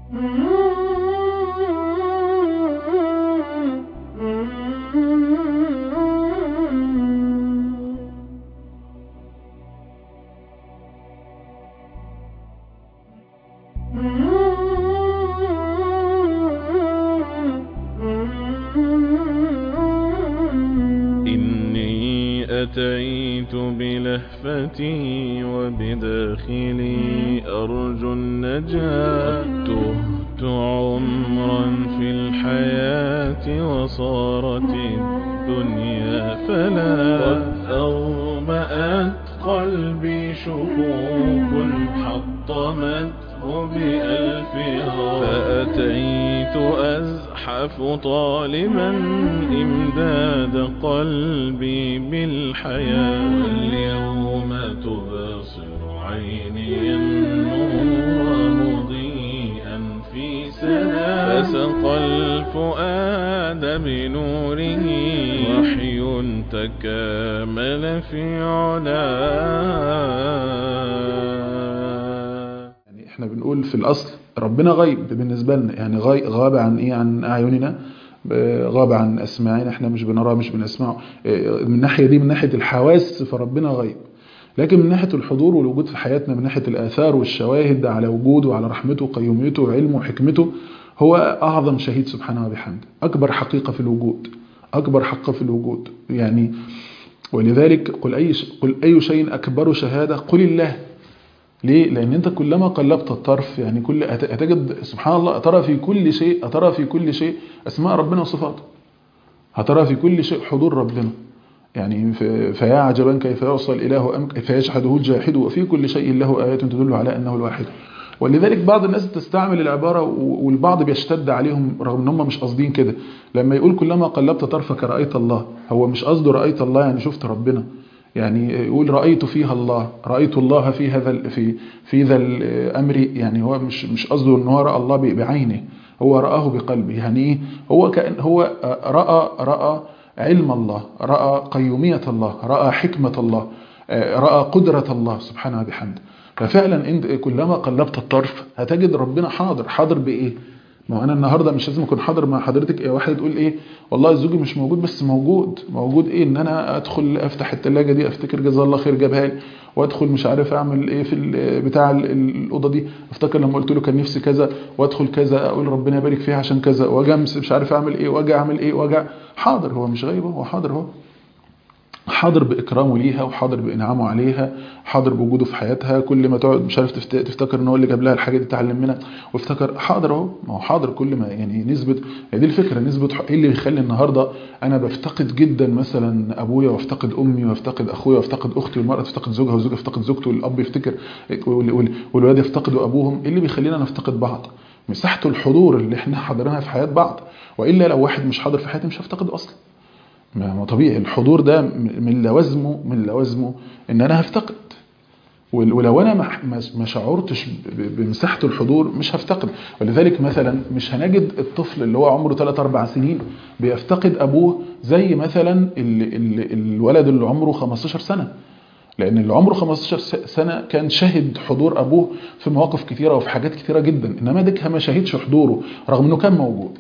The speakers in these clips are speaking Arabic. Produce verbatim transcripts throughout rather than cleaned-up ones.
إني أتيت بلهفتي وبداخلي أرجو النجاة، تهت عمرا في الحياة وصارت الدنيا فلا، قد أظمأت قلبي شكوك حطمته بألفها، فأتيت أزحف طالبا إمداد قلبي بالحياة، اليوم تبصر عيني النور مضيئا في سناء، فسقى الفؤاد بنوره وحي تكامل في علاه. يعني احنا بنقول في الأصل ربنا غيب بالنسبة لنا، يعني غي- غاب عن ايه، عن أعيننا، غاب عن أسماعنا، احنا مش بنراه مش بنسمعه. من الناحية دي من ناحية الحواس فربنا غيب، لكن من ناحية الحضور والوجود في حياتنا، من ناحية الآثار والشواهد على وجوده وعلى رحمته وقيوميته وعلمه وحكمته، هو أعظم شهيد سبحانه وبحمده، أكبر حقيقة في الوجود، أكبر حق في الوجود يعني. ولذلك قل أي, قل أي شيء أكبر شهادة، قل الله. ليه؟ لأن أنت كلما قلبت الطرف يعني كل هتجد سبحان الله، ترى في كل شيء، ترى في كل شيء أسماء ربنا وصفاته، هترى في كل شيء حضور ربنا. يعني فيا عجبا كيف يوصل الإله أم كيف يجحده الجاحد وفي كل شيء له آيات تدل على أنه الواحد. ولذلك بعض الناس تستعمل العبارة والبعض بيشتد عليهم رغم ان هم مش قاصدين كده، لما يقول كلما قلبت طرفك رأيت الله، هو مش قصده رأيت الله يعني شفت ربنا، يعني يقول رأيت فيها الله، رأيت الله في هذا في في ذا الأمر، يعني هو مش مش قصده ان هو رأى الله بعينه، هو رآه بقلبه. يعني ايه؟ هو كأن هو رأى رأى علم الله، رأى قيومية الله، رأى حكمة الله، رأى قدرة الله سبحانه وبحمده. ففعلا انت كلما قلبت الطرف هتجد ربنا حاضر. حاضر بايه؟ ما هو انا النهارده مش لازم اكون حاضر مع حضرتك. يا واحد تقول ايه والله الزوج مش موجود، بس موجود. موجود ايه؟ ان انا ادخل افتح الثلاجه دي افتكر جزاه الله خير جابها لي، وادخل مش عارف اعمل ايه في بتاع الاوضه دي افتكر لما قلت له كان نفسي كذا، وادخل كذا اقول ربنا يبارك فيها عشان كذا، واجي مش عارف اعمل ايه، واجي اعمل ايه، واجي حاضر. هو مش غايب، هو حاضر، هو حاضر بإكرامه ليها، وحاضر بإنعامه عليها، حاضر بوجوده في حياتها. كل ما تقعد مش عارف تفتكر ان هو اللي جاب لها الحاجه دي تعلم منها، وافتكر حاضر اهو. ما هو حاضر كل ما يعني نسبه، هي دي الفكره، نسبه. ايه اللي بيخلي النهارده انا بفتقد جدا مثلا ابويا، وافتقد امي، وافتقد اخويا، وافتقد اختي، والمراه تفتقد زوجها، والزوجه يفتقد زوجته، والاب يفتكر، والولاد يفتقدوا ابوهم. ايه اللي بيخلينا نفتقد بعض؟ مساحه الحضور اللي احنا حاضرينها في حياه بعض. والا لو واحد مش حاضر في حياتي مش هفتقده اصلا. ما طبيعي الحضور ده من لوازمه من لوازمه ان انا هفتقد. ولو انا ما شعرتش بمساحه الحضور مش هفتقد. ولذلك مثلا مش هنجد الطفل اللي هو عمره ثلاثة أربعة سنين بيفتقد ابوه زي مثلا ال ال الولد اللي عمره خمستاشر سنه. لان اللي عمره خمستاشر سنه كان شهد حضور ابوه في مواقف كثيره وفي حاجات كثيره جدا، انما ده ما شهدش حضوره رغم انه كان موجود.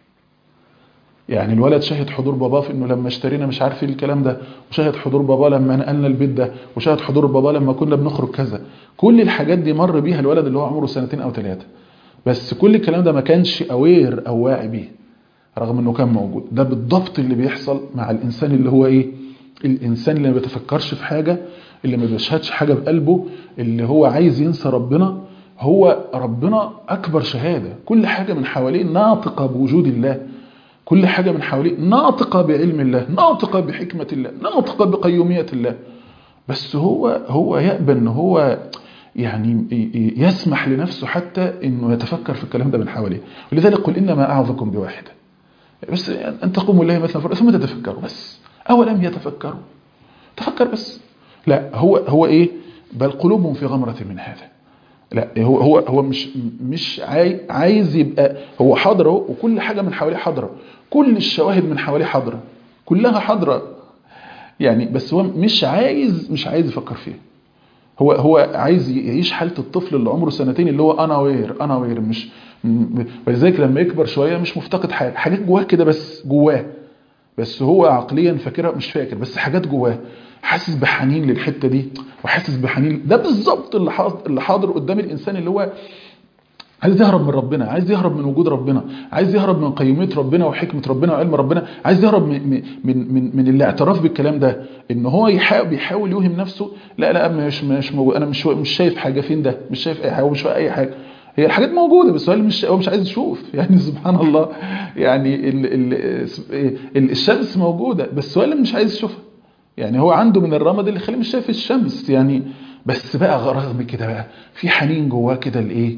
يعني الولد شاهد حضور باباه في انه لما اشترينا مش عارف ايه الكلام ده، وشاهد حضور باباه لما نقلنا البيت ده، وشاهد حضور باباه لما كنا بنخرج كذا. كل الحاجات دي مر بيها الولد اللي هو عمره سنتين او ثلاثه، بس كل الكلام ده ما كانش اوير او واعي بيه رغم انه كان موجود. ده بالضبط اللي بيحصل مع الانسان اللي هو ايه؟ الانسان اللي ما بيتفكرش في حاجه، اللي ما بيشهدش حاجه بقلبه، اللي هو عايز ينسى ربنا. هو ربنا اكبر شهاده، كل حاجه من حواليه ناطقه بوجود الله، كل حاجة من حواليه ناطقة بعلم الله، ناطقة بحكمة الله، ناطقة بقيومية الله. بس هو هو يأبى ان هو يعني يسمح لنفسه حتى انه يتفكر في الكلام ده من حواليه. ولذلك قل انما اعظكم بواحدة، بس ان تقوموا الله مثلا ثم تتفكروا بس، اولم يتفكروا؟ تفكر بس. لا هو هو ايه؟ بل قلوبهم في غمرة من هذا. لا هو هو هو مش مش عايز يبقى هو حاضر اهو، وكل حاجه من حواليه حاضره، كل الشواهد من حواليه حاضره، كلها حاضره يعني، بس هو مش عايز مش عايز يفكر فيها. هو هو عايز يعيش حالة الطفل اللي عمره سنتين، اللي هو انا وير انا وير مش م- ولذلك لما يكبر شوية مش مفتقد حاجة، حاجات جواه كده بس جواه، بس هو عقليا فاكرها مش فاكر، بس حاجات جواه حاسس بحنين للحتة دي، وحاسس بحنين. ده بالظبط اللي حاضر اللي حاضر قدام الانسان، اللي هو عايز يهرب من ربنا، عايز يهرب من وجود ربنا، عايز يهرب من قيومية ربنا وحكمة ربنا وعلم ربنا، عايز يهرب من من من, من الاعتراف بالكلام ده، ان هو يحاول بيحاول يوهم نفسه لا لا مش مش موجود، انا مش مش شايف حاجة فين ده، مش شايف اي حاجة، مش شايف اي حاجة. هي الحاجات موجودة بس هو مش هو مش عايز يشوف. يعني سبحان الله، يعني ال ال ال الشمس موجودة بس هو اللي مش عايز يشوفها. يعني هو عنده من الرمد اللي خليه مش شايف الشمس يعني. بس بقى رغم كده بقى في حنين جواه كده لايه؟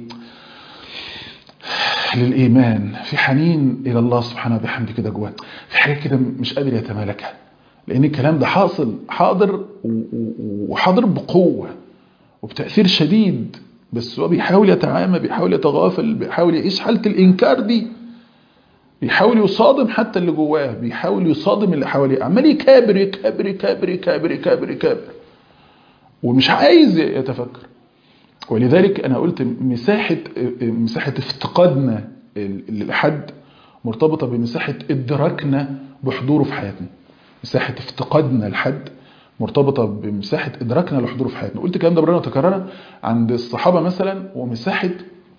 للإيمان، في حنين إلى الله سبحانه وبحمده كده جواه، في حاجات كده مش قادر يتمالكها، لأن الكلام ده حاصل حاضر وحاضر بقوة وبتأثير شديد، بس هو بيحاول يتعامى، بيحاول يتغافل، بيحاول يعيش حالة الإنكار دي، بيحاول يصادم حتى اللي جواه، بيحاول يصادم اللي حواليه، عمال يكابر يكابر يكابر يكابر يكابر يكابر ومش عايز يتفكر. ولذلك أنا قلت مساحة مساحة افتقادنا للحد مرتبطة بمساحة إدراكنا بحضوره في حياتنا. مساحة افتقادنا لحد مرتبطة بمساحة إدراكنا لحضوره في حياتنا. قلت الكلام ده مرة تكررا عند الصحابة مثلا، ومساحة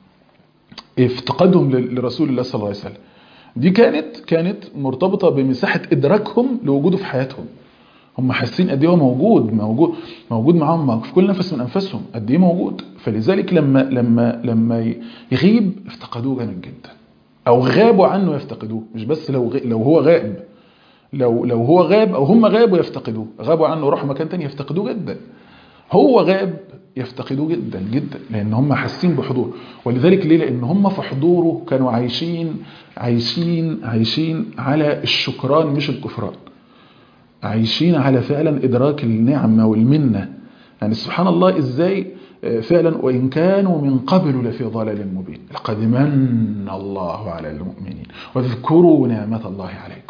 افتقادهم لرسول الله صلى الله عليه وسلم دي كانت كانت مرتبطة بمساحة إدراكهم لوجوده في حياتهم. هم حاسين قد ايه هو موجود موجود موجود معاهم في كل نفس من انفسهم، قد ايه موجود. فلذلك لما لما لما يغيب افتقدوه جامد جدا، او غابوا عنه يفتقدوه. مش بس لو لو هو غائب، لو لو هو غاب او هم غابوا يفتقدوه، غابوا عنه وراحوا مكان تاني يفتقدوه جدا. هو غاب يفتقدوه جدا جدا، لان هم حاسين بحضوره. ولذلك ليه؟ لان هم في حضوره كانوا عايشين عايشين عايشين على الشكران مش الكفران، عايشين على فعلا إدراك النعمة والمنة. يعني سبحان الله إزاي فعلا وإن كانوا من قبل لفي ضلال مبين لقد من الله على المؤمنين واذكروا نعمة الله عليكم.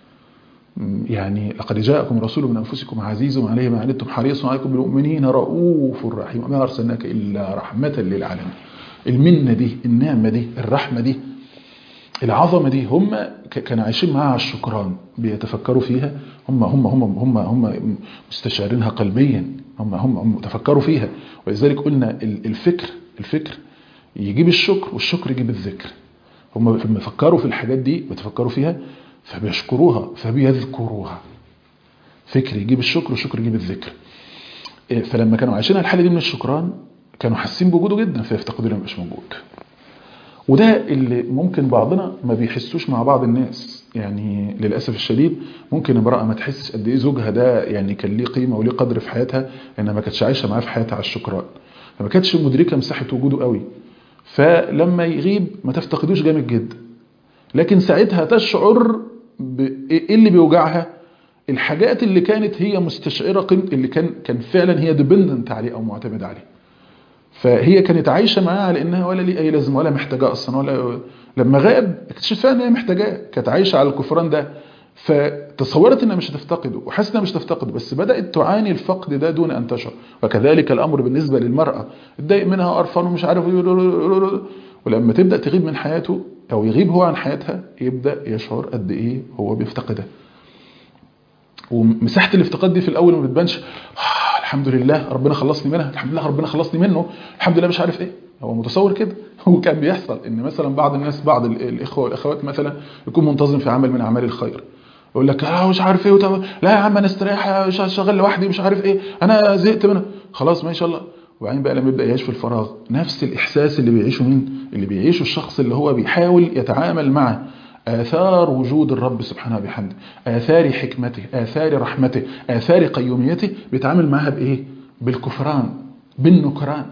يعني لقد جاءكم رسول من أنفسكم عزيز عليه ما عنتم حريص عليكم بالمؤمنين رؤوف رحيم وما أرسلناك إلا رحمة للعالمين. المنة دي، النعمة دي، الرحمة دي، العظمة دي، هم كانوا عايشين معاها على الشكران، بيتفكروا فيها. هم هم هم هم هم مستشعرينها قلبيا، هم هم تفكروا فيها. ولذلك قلنا الفكر الفكر يجيب الشكر، والشكر يجيب الذكر. هم فكروا في الحاجات دي، بيتفكروا فيها فبيشكروها فبيذكروها. فكر يجيب الشكر، والشكر يجيب الذكر. فلما كانوا عايشين الحالة دي من الشكران كانوا حاسين بوجوده جدا، فيفتقدوا له مش موجود. وده اللي ممكن بعضنا ما بيحسوش مع بعض الناس. يعني للأسف الشديد ممكن امرأة ما تحسش قد ايه زوجها ده يعني كان ليه قيمة وليه قدر في حياتها، انها ما كانتش عايشة معاه في حياتها على الشكران، فما كانتش مدركة مساحة وجوده قوي. فلما يغيب ما تفتقدوش جامد جدا، لكن ساعتها تشعر بايه اللي بيوجعها، الحاجات اللي كانت هي مستشعرة قيمة، اللي كان كان فعلا هي ديبندنت عليه او معتمد عليه. فهي كانت عايشة معاه على انها ولا ليه اي لازمه ولا محتاجاه اصلا، ولا لما غاب اكتشفت ان هي محتاجاه، كانت عايشة على الكفران ده. فتصورت انها مش هتفتقده وحاسه انها مش هتفتقده، بس بدات تعاني الفقد ده دون ان تشعر. وكذلك الامر بالنسبه للمراه، اتضايق منها وقرفان ومش عارف، ولما تبدا تغيب من حياته او يغيب هو عن حياتها يبدا يشعر قد ايه هو بيفتقدها. ومساحه الافتقاد دي في الاول ما بتبانش، آه الحمد لله ربنا خلصني منها، الحمد لله ربنا خلصني منه، الحمد لله مش عارف ايه. هو متصور كده. هو كان بيحصل ان مثلا بعض الناس، بعض الاخوه والاخوات مثلا يكون منتظم في عمل من اعمال الخير، يقول لك اه مش عارف ايه وطب... لا يا عم انا استريح شغال لوحدي مش عارف ايه، انا زهقت منها، خلاص ما شاء الله. وبعدين بقى لما يبدا يعيش في الفراغ نفس الاحساس اللي بيعيشه مين؟ اللي بيعيشه الشخص اللي هو بيحاول يتعامل مع آثار وجود الرب سبحانه وبحمده، آثار حكمته، آثار رحمته، آثار قيوميته، بيتعامل معها بإيه؟ بالكفران، بالنكران،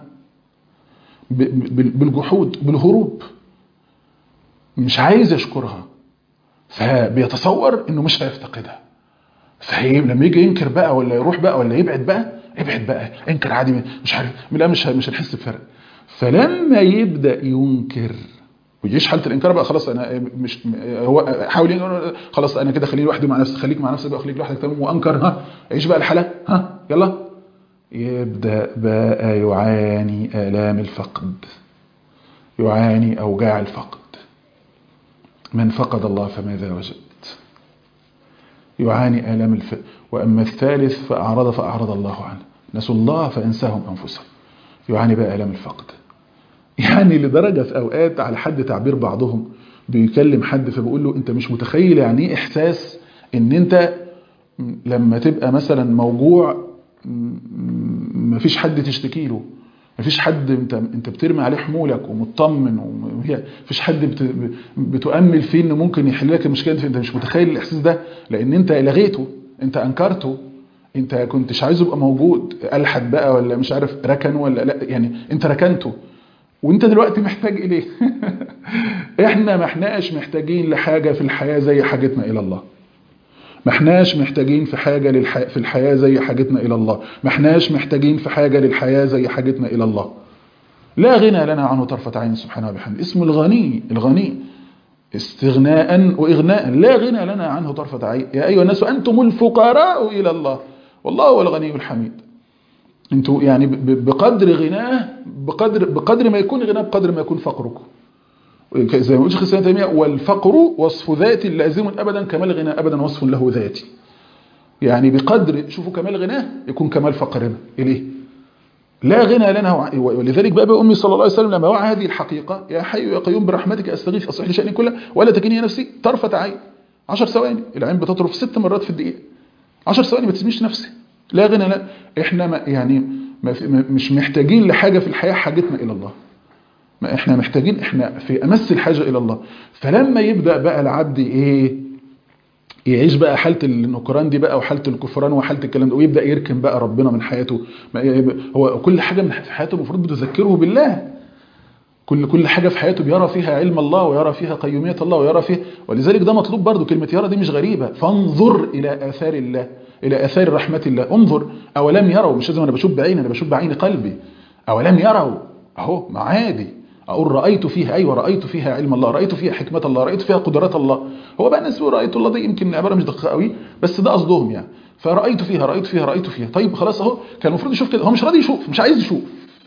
بالجحود، بالهروب، مش عايز يشكرها، فبيتصور انه مش هيفتقدها. فهي لما يجي ينكر بقى ولا يروح بقى ولا يبعد بقى، ابعد بقى انكر عادي مش عارف، لا مش مش هنحس بفرق. فلما يبدا ينكر ويجيش حاله الانكار بقى، خلاص انا مش هو حاول خلاص انا كده خليني لوحدي مع نفسي، خليك مع نفسك بقى، خليك لوحدك تمام، وانكر ها عيش بقى الحاله ها يلا يبدأ بقى يعاني آلام الفقد، يعاني أوجاع الفقد. من فقد الله فماذا وجد؟ يعاني آلام الفقد. وأما الثالث فأعرض فأعرض الله عنه، نسوا الله فأنساهم أنفسهم. يعاني بقى آلام الفقد، يعني لدرجة في أوقات على حد تعبير بعضهم بيكلم حد فبيقول له أنت مش متخيل يعني إيه إحساس إن أنت لما تبقى مثلا موجوع مفيش حد تشتكي له، مفيش حد انت انت بترمي عليه حمولك ومطمن، ومفيش حد بت بتؤمل فيه انه ممكن يحل لك المشكله دي. انت مش متخيل الاحساس ده لان انت لغيته، انت انكرته، انت كنتش عايزه يبقى موجود، الحد بقى ولا مش عارف ركن ولا لا، يعني انت ركنته وانت دلوقتي محتاج اليه. احنا ما احناش محتاجين لحاجه في الحياه زي حاجتنا الى الله. ما احناش محتاجين في حاجة للح... في الحياة زي حاجتنا إلى الله. ما احناش محتاجين في حاجة للحياة زي حاجتنا إلى الله. لا غنى لنا عنه طرفة عين سبحانه وبحمده. اسمه الغني، الغني استغناء وإغناء. لا غنى لنا عنه طرفة عين. يا أيها الناس أنتم الفقراء إلى الله والله هو الغني الحميد. انتوا يعني بقدر غناه، بقدر بقدر ما يكون غناه بقدر ما يكون فقركم. زي ما قلت شيخ الإسلام تيمية، والفقر وصف ذات لازم أبدا، كمال غنى أبدا وصف له ذاتي. يعني بقدر شوفوا كمال غناه يكون كمال فقرنا إليه. لا غنى لنا. ولذلك بقى أمي صلى الله عليه وسلم لما وعى هذه الحقيقة: يا حي يا قيوم برحمتك أستغيث أصلح لي شأني كله ولا تكلني نفسي طرفة عين. عشر ثواني، العين بتطرف ست مرات في الدقيقة. عشر ثواني ما تسميش نفسي. لا غنى لا. احنا ما يعني ما مش محتاجين لحاجة في الحياة، حاجتنا إلى الله. ما احنا محتاجين، احنا في امس الحاجه الى الله. فلما يبدا بقى العبد ايه يعيش بقى حاله النكران دي بقى وحاله الكفران وحاله الكلام ده، ويبدا يركن بقى ربنا من حياته. هو كل حاجه من في حياته المفروض بتذكره بالله. كل كل حاجه في حياته بيرى فيها علم الله ويرى فيها قيوميه الله ويرى فيه. ولذلك ده مطلوب برضو. كلمه يرى دي مش غريبه. فانظر الى اثار الله، الى اثار رحمه الله. انظر. اولم يروا، مش لازم انا بشوف بعيني، انا بشوف بعين قلبي. اولم يروا اهو معادي أقول رأيت فيها، أيوة رأيت فيها علم الله، رأيت فيها حكمة الله، رأيت فيها قدرات الله. هو بقى الناس بيقولوا رأيت الله دي يمكن عبارة مش دقيقة قوي، بس ده قصدهم يعني. فرأيت فيها رأيت فيها رأيت فيها. طيب خلاص أهو، كان المفروض يشوف كده. هو مش راضي يشوف، مش عايز يشوف،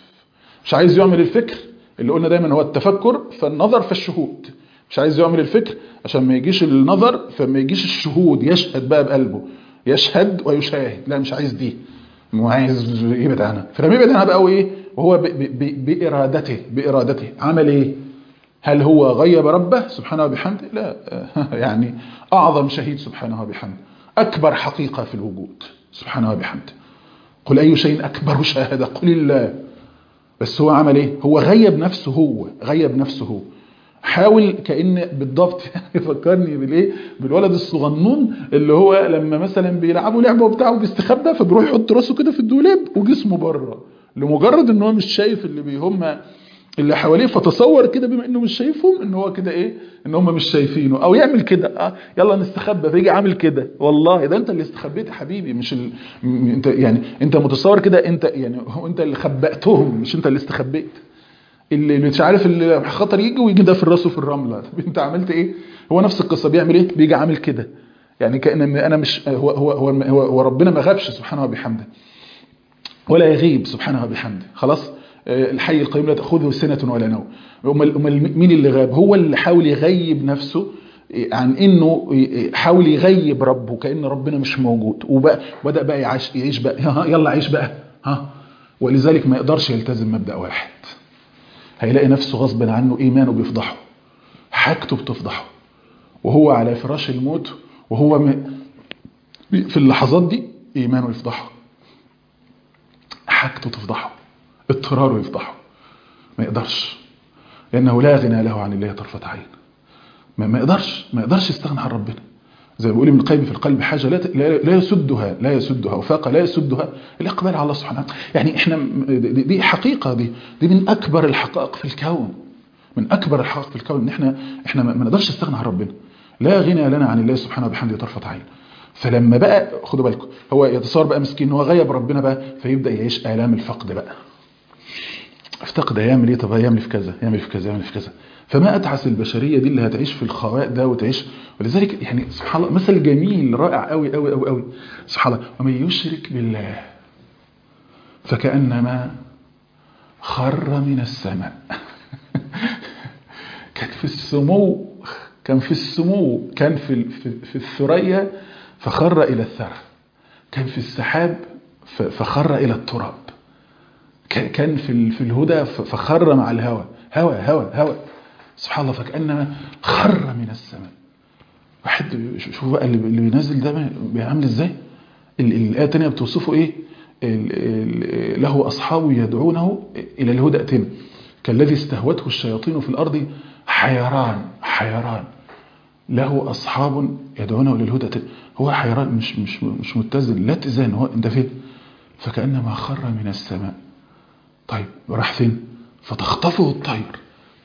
مش عايز يعمل الفكر اللي قلنا دايما هو التفكر فالنظر فالشهود. مش عايز يعمل الفكر عشان ما يجيش النظر فما يجيش الشهود، يشهد بقى بقلبه، يشهد ويشاهد. لا مش عايز دي، مو عايز يبعد عنها. فلما يبعد عنها بقى وايه، وهو بإرادته بإرادته عمل ايه؟ هل هو غيب ربه سبحانه وبحمده؟ لا. يعني أعظم شهيد سبحانه وبحمده، أكبر حقيقة في الوجود سبحانه وبحمده. قل أي شيء أكبر شهادة؟ قل الله. بس هو عمل ايه؟ هو غيب نفسه، هو غيب نفسه هو. حاول كأن بالضبط يفكرني بالايه، بالولد الصغنون اللي هو لما مثلا بيلعبوا لعبه وبتاعه بيستخبى، فبيروح يحط راسه كده في الدولاب وجسمه بره، لمجرد ان هو مش شايف اللي بيهم اللي حواليه. فتصور كده بما انه مش شايفهم ان هو كده ايه، ان هم مش شايفينه. او يعمل كده اه يلا نستخبى، فيجي عامل كده. والله ده انت اللي استخبيت يا حبيبي، مش ال... انت يعني انت متصور كده، انت يعني هو انت اللي خبأتهم، مش انت اللي استخبيت. اللي مش عارف اللي خطر يجي ويجي ده في راسه في الرمله. طب انت عملت ايه؟ هو نفس القصه. بيعمل ايه؟ بيجي عامل كده، يعني كأن انا مش هو هو هو, هو, هو ربنا ما غابش سبحانه وبحمده ولا يغيب سبحانه وبحمده. خلاص. الحي القيوم لا تأخذه سنة ولا نوم. امال مين اللي غاب؟ هو اللي حاول يغيب نفسه عن انه حاول يغيب ربه، كأن ربنا مش موجود. وبدأ بقى يعيش, يعيش بقى يلا عيش بقى ها. ولذلك ما يقدرش يلتزم مبدأ واحد. هيلاقي نفسه غصبا عنه ايمانه بيفضحه، حاجته بتفضحه، وهو على فراش الموت، وهو في اللحظات دي ايمانه يفضحه، حاجته تفضحه، اضطراره يفضحه. ما يقدرش، لانه لا غنى له عن الله طرفة عين. ما, ما يقدرش ما يقدرش يستغنى عن ربنا. زي ما بيقول ابن القيم في القلب حاجه لا لا يسدها لا يسدها وفاقه لا يسدها الاقبال على الله سبحانه وتعالى. يعني احنا دي حقيقه، دي دي من اكبر الحقائق في الكون، من اكبر الحقائق في الكون ان احنا احنا ما نقدرش نستغنى عن ربنا. لا غنى لنا عن الله سبحانه وبحمده طرفة عين. فلما بقى خدوا بالكم، هو يتصور بقى مسكين هو غيب ربنا بقى، فيبدا يعيش الام الفقد بقى. افتقد، يعمل ايه؟ طب يعمل في كذا، يعمل في كذا، يعمل في كذا. فما اتعس البشريه دي اللي هتعيش في الخواء ده وتعيش. ولذلك يعني سبحان الله مثل جميل رائع قوي قوي قوي قوي. سبحان الله، ومن يشرك بالله فكأنما خر من السماء. كان في السمو كان في السمو كان في في الثريا فخر إلى الثرى، كان في السحاب فخر إلى التراب، كان في في الهدى فخر مع الهوى، هوى هوى هوى سبحان الله. فكأنما خر من السماء. واحد شوفوا بقى اللي بينزل ده بيعمل ازاي. الآية الثانية بتوصفه ايه؟ له أصحاب يدعونه إلى الهدى ائتنا كالذي استهوته الشياطين في الأرض حيران حيران له أصحاب يدعونه إلى الهدى ائتنا. هو حيران، مش مش مش متزن، لا اتزان، هو انت فين؟ فكأنما خر من السماء. طيب راح فين؟ فتخطفه الطير.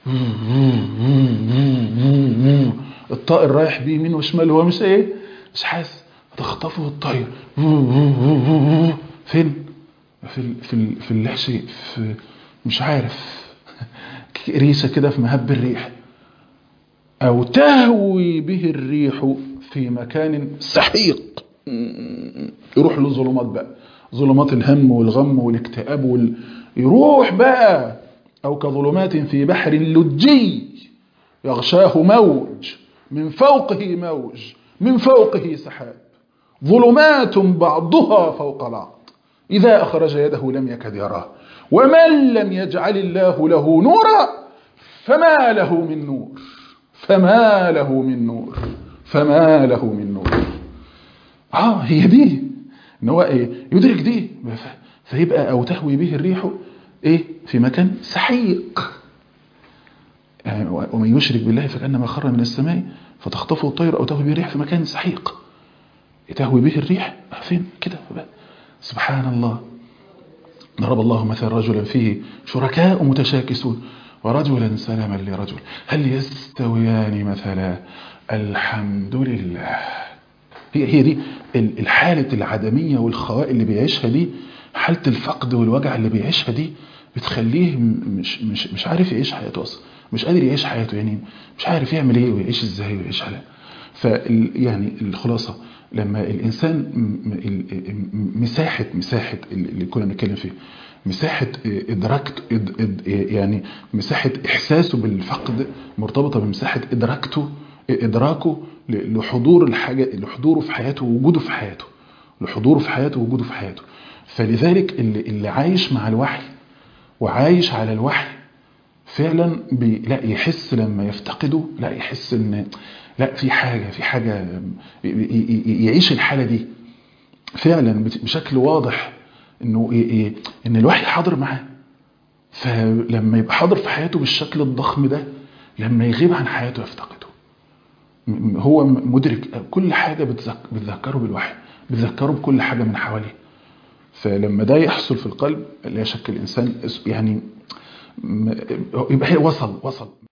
الطائر رايح بيه يمين وشمال، هو مش ايه مش حاسس. فتخطفه الطير فين؟ في في في اللحشي، في مش عارف ريشه كده في مهب الريح، او تهوي به الريح في مكان سحيق. يروح له ظلمات بقى، ظلمات الهم والغم والاكتئاب وال... يروح بقى. او كظلمات في بحر لجي يغشاه موج من فوقه موج من فوقه سحاب ظلمات بعضها فوق بعض إذا أخرج يده لم يكد يراه ومن لم يجعل الله له نورا فما له من نور فما له من نور فما له من نور. آه هي دي إن هو إيه يدرك دي، فيبقى أو تهوي به الريح إيه في مكان سحيق. يعني ومن يشرك بالله فكأنما خر من السماء فتخطفه الطير أو تهوي به الريح في مكان سحيق. تهوي به الريح فين كده بقى. سبحان الله. ضرب الله مثلا رجلا فيه شركاء متشاكسون ورجلا سلما لرجل هل يستويان مثلا الحمد لله. هي هي دي الحالة العدمية والخواء اللي بيعيشها دي، حالة الفقد والوجع اللي بيعيشها دي بتخليه مش مش مش عارف يعيش حياته اصلا، مش قادر يعيش حياته، يعني مش عارف يعمل ايه ويعيش ازاي ويعيش على. فيعني الخلاصة لما الانسان مساحة مساحة اللي كنا بنتكلم فيه، مساحة ادراكته يعني مساحة احساسه بالفقد مرتبطة بمساحة ادراكته ادراكه لحضور الحاجة، لحضوره في حياته ووجوده في حياته، لحضوره في حياته ووجوده في حياته. فلذلك اللي, اللي عايش مع الوحي وعايش على الوحي فعلا بي لا يحس لما يفتقده، لا يحس ان لا في حاجة في حاجة يعيش الحالة دي فعلا بشكل واضح انه ان الوحي حاضر معاه. فلما يبقى حاضر في حياته بالشكل الضخم ده، لما يغيب عن حياته يفتقده. هو مدرك كل حاجة بتذكره بالوحي، بتذكره بكل حاجة من حواليه. فلما ده يحصل في القلب لا شك الإنسان يعني يبقى وصل وصل